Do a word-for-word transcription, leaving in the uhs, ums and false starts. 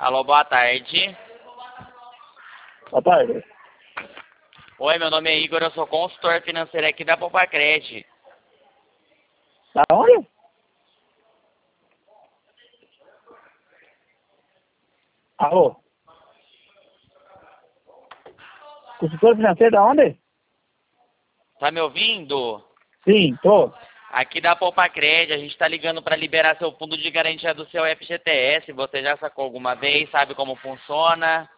Alô, boa tarde. Boa tarde. Oi, meu nome é Igor, eu sou consultor financeiro aqui da Poupacred. Da onde? Alô? Consultor financeiro da onde? Tá me ouvindo? Sim, tô. Aqui da Poupacred, a gente tá ligando para liberar seu fundo de garantia do seu F G T S. Você já sacou alguma vez? Sabe como funciona?